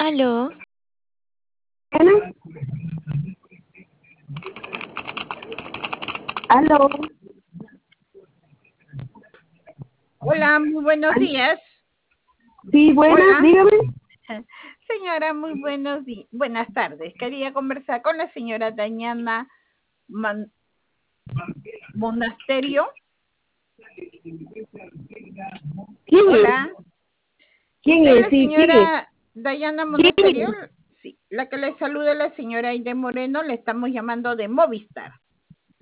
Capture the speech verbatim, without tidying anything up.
Aló. ¿Ana? Aló. Hola, muy buenos Al- días. Sí, buenas, Hola. dígame. Señora, muy buenos días. Buenas tardes. Quería conversar con la señora Dañana Man- Monasterio. ¿Quién Hola. es? ¿Quién ¿Usted es es? la Sí, ¿quién es? señora Dayana ¿Quién Monasterio? es? Sí. La que le saluda es la señora Aide Moreno. Le estamos llamando de Movistar.